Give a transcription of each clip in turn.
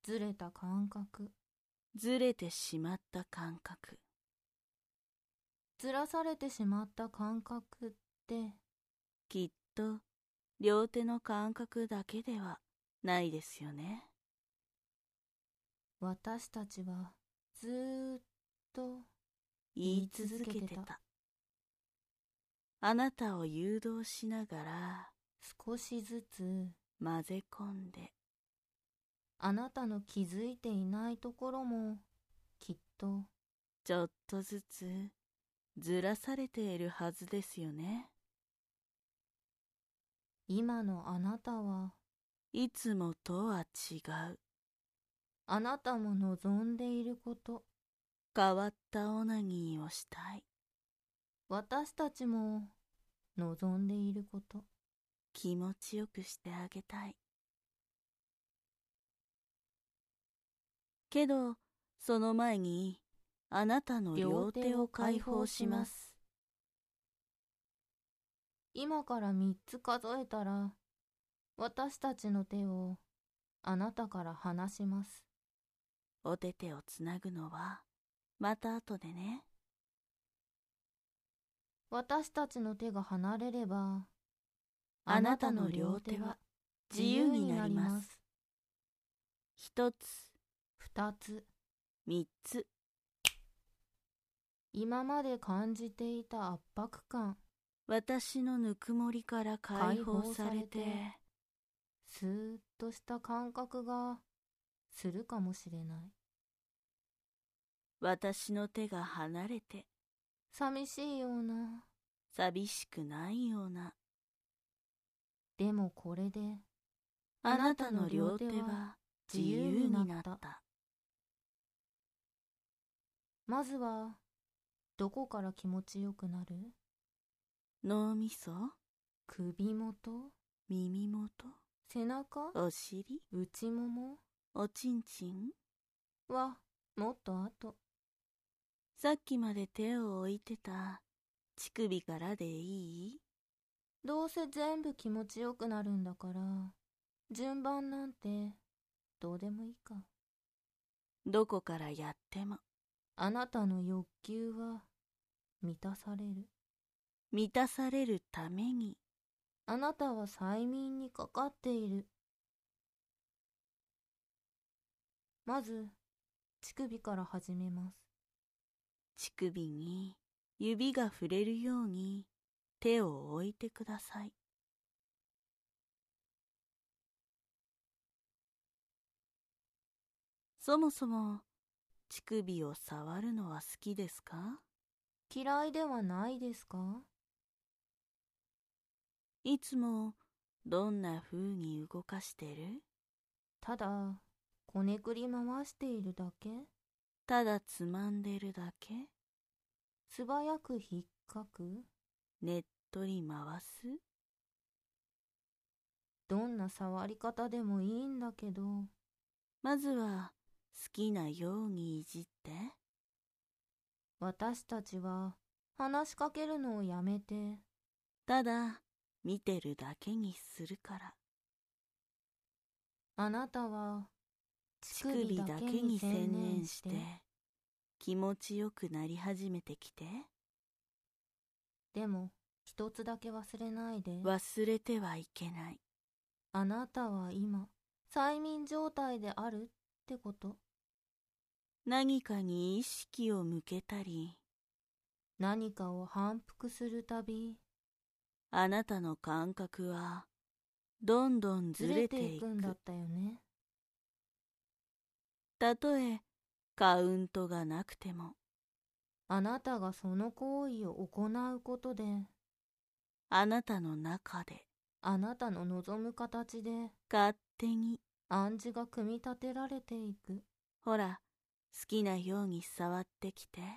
ずれた感覚。 ずれてしまった感覚。 ずらされてしまった感覚って、 きっと両手の感覚だけではないですよね。 私たちはずーっと言い続けてた。あなたを誘導しながら少しずつ混ぜ込んで、 あなたの気づいていないところもきっとちょっとずつずらされているはずですよね。 今のあなたはいつもとは違う。 あなたも望んでいること、 変わったオナニーをしたい。 私たちも望んでいること、 気持ちよくしてあげたい。けど、その前に、あなたの両手を解放します。 今から3つ数えたら、私たちの手をあなたから離します。 お手手をつなぐのは、また後でね。 私たちの手が離れれば、 あなたの両手は自由になります。1つ、 2つ、 3つ。 今まで感じていた圧迫感、 私のぬくもりから解放されて、 スーッとした感覚がするかもしれない。 私の手が離れて、 寂しいような。 寂しくないような。 でもこれで、 あなたの両手は自由になった。 まずは、どこから気持ちよくなる？ 脳みそ、 首元、 耳元、 背中、 お尻、 内ももおちんちん。 は、もっと後。 さっきまで手を置いてた乳首からでいい？ どうせ全部気持ちよくなるんだから、順番なんてどうでもいいか。 どこからやってもあなたの欲求は満たされる。 満たされるために、 あなたは催眠にかかっている。まず、乳首から始めます。 乳首に指が触れるように手を置いてください。そもそも乳首を触るのは好きですか？ 嫌いではないですか？ いつもどんな風に動かしてる？ ただ、こねくり回しているだけ？ ただつまんでるだけ？ 素早く引っかく？ ねっとり回す？ どんな触り方でもいいんだけど、 まずは好きなようにいじって。 私たちは話しかけるのをやめて、 ただ見てるだけにするから。 あなたは乳首だけに専念して気持ちよくなり始めてきて。 でも一つだけ忘れないで。 忘れてはいけない。 あなたは今催眠状態であるってこと。 何かに意識を向けたり、 何かを反復するたび、 あなたの感覚はどんどんずずれれていく。 ていくんだったよね。 たとえカウントがなくても、 あなたがその行為を行うことで、 あなたの中であなたの望む形で勝手に、 暗示が組み立てられていく。 ほら、好きなように触ってきて。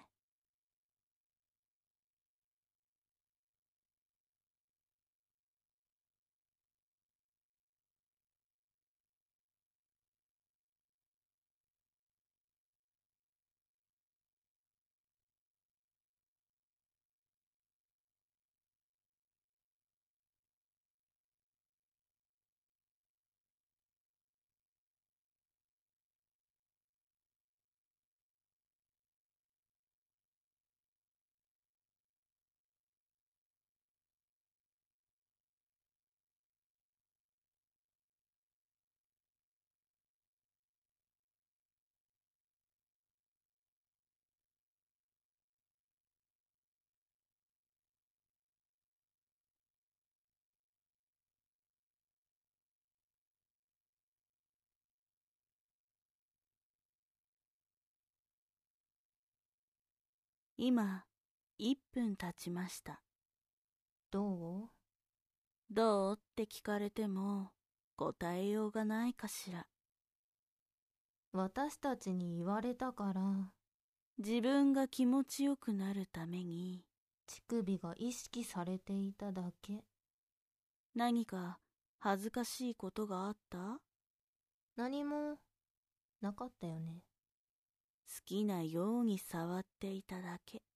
今、1分経ちました。 どう？ どうって聞かれても答えようがないかしら。 私たちに言われたから、 自分が気持ちよくなるために。 乳首が意識されていただけ。 何か恥ずかしいことがあった？ 何もなかったよね。 好きなように触っていただけ。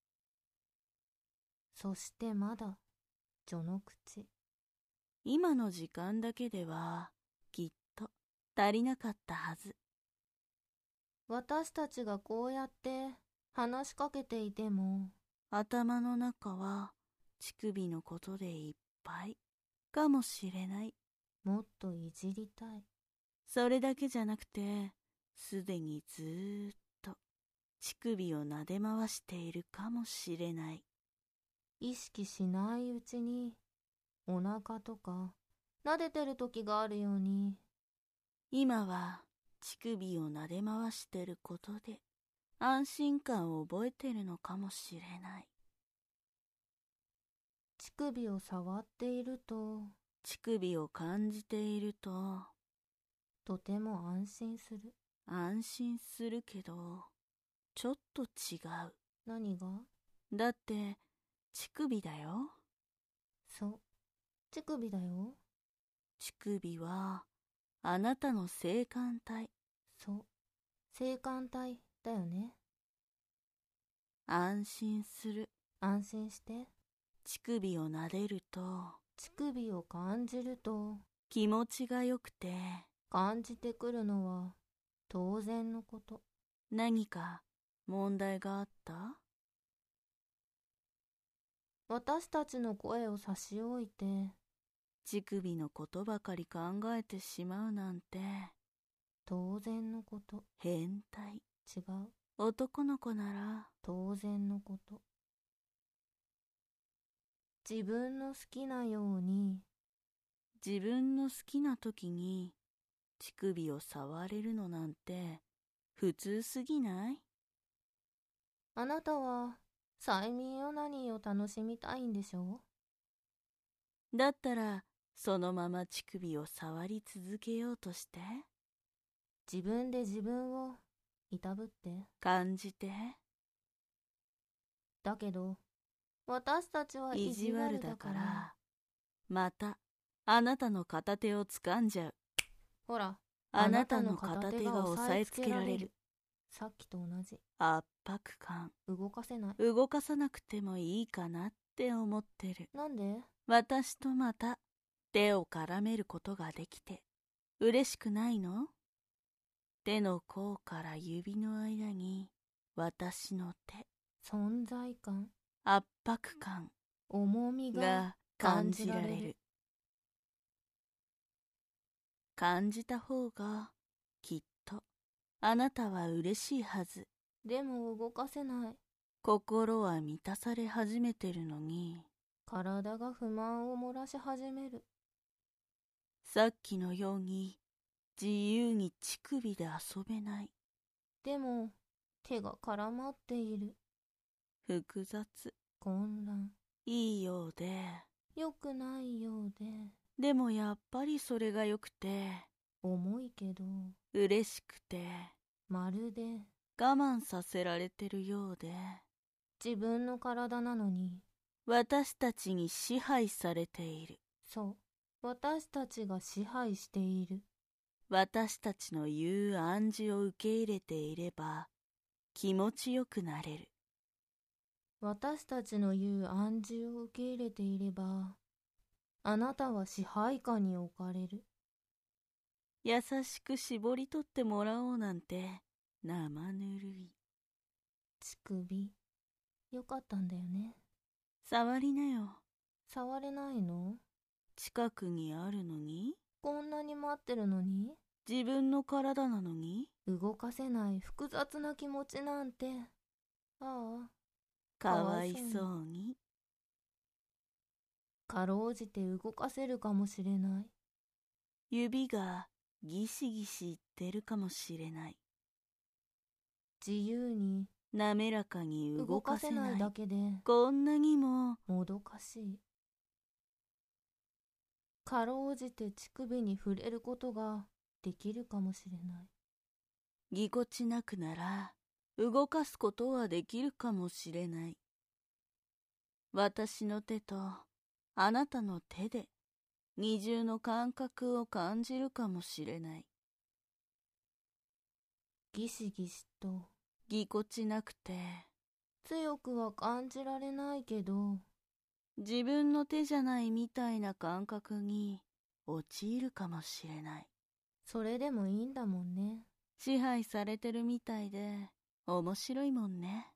そしてまだ序の口。 今の時間だけではきっと足りなかったはず。 私たちがこうやって話しかけていても、 頭の中は乳首のことでいっぱいかもしれない。 もっといじりたい。 それだけじゃなくて、すでにずーっと乳首を撫で回しているかもしれない。 意識しないうちにお腹とか撫でてる時があるように。 今は乳首を撫で回してることで安心感を覚えてるのかもしれない。 乳首を触っていると、 乳首を感じていると、 とても安心する。 安心するけど、ちょっと違う。 何が？ だって、乳首だよ。 そう、乳首だよ。 乳首は、あなたの性感帯。 そう、性感帯だよね。 安心する。 安心して。 乳首を撫でると、 乳首を感じると、 気持ちがよくて、 感じてくるのは当然のこと。 何か問題があった？ 私たちの声を差し置いて、 乳首のことばかり考えてしまうなんて、 当然のこと。 変態。 違う。 男の子なら、 当然のこと。自分の好きなように、 自分の好きな時に乳首を触れるのなんて普通すぎない？ あなたは催眠オナニーを楽しみたいんでしょ？ だったらそのまま乳首を触り続けようとして。 自分で自分をいたぶって。 感じて。 だけど私たちは意地悪だから。 またあなたの片手を掴んじゃう。 ほら、 あなたの片手が押さえつけられる。 さっきと同じ。 圧迫感。 動かせない。 動かさなくてもいいかなって思ってる。 なんで？ 私とまた手を絡めることができて嬉しくないの？手の甲から指の間に私の手。 存在感、 圧迫感重みがが感じられる。感じた方がきっとあなたは嬉しいはず。 でも動かせない。 心は満たされ始めてるのに、 体が不満を漏らし始める。 さっきのように自由に乳首で遊べない。 でも手が絡まっている。 複雑。 混乱。 いいようで、 良くないようで。 でもやっぱりそれがよくて、 重いけど嬉しくて、 まるで我慢させられてるようで、 自分の体なのに。 私たちに支配されている。 そう、私たちが支配している。 私たちの言う暗示を受け入れていれば気持ちよくなれる。 私たちの言う暗示を受け入れていれば、あなたは支配下に置かれる。 優しく絞り取ってもらおうなんて生ぬるい。 乳首、よかったんだよね。 触りなよ。 触れないの？ 近くにあるのに。 こんなに待ってるのに。 自分の体なのに。 動かせない複雑な気持ちなんて。ああ、 かわいそうに。 かろうじて動かせるかもしれない。 指がギシギシいってるかもしれない。 自由に滑らかに動かせない。 だけでこんなにももどかしい。かろうじて乳首に触れることができるかもしれない。 ぎこちなくなら動かすことはできるかもしれない。私の手とあなたの手で二重の感覚を感じるかもしれない。 ギシギシとぎこちなくて強くは感じられないけど、 自分の手じゃないみたいな感覚に陥るかもしれない。 それでもいいんだもんね。 支配されてるみたいで面白いもんね。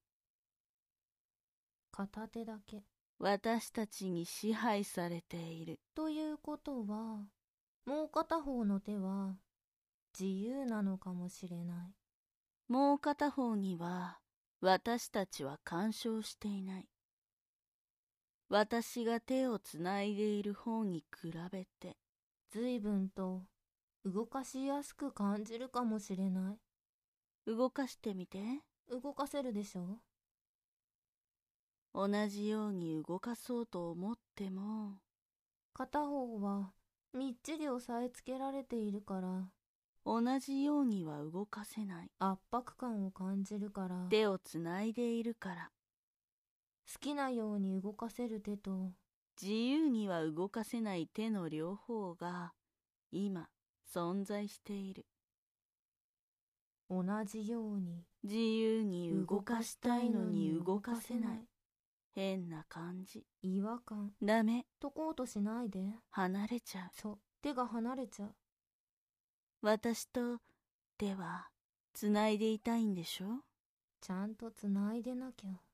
片手だけ。 私たちに支配されている。 ということは、もう片方の手は自由なのかもしれない。 もう片方には私たちは干渉していない。私が手をつないでいる方に比べて随分と動かしやすく感じるかもしれない。 動かしてみて。 動かせるでしょ？ 同じように動かそうと思っても、 片方はみっちり押さえつけられているから、 同じようには動かせない。 圧迫感を感じるから、 手をつないでいるから。 好きなように動かせる手と、 自由には動かせない手の両方が今存在している。 同じように自由に動かしたいのに動かせない。変な感じ。 違和感。 ダメ。 解こうとしないで。 離れちゃう。 そう、手が離れちゃう。 私と手はつないでいたいんでしょ？ ちゃんとつないでなきゃ。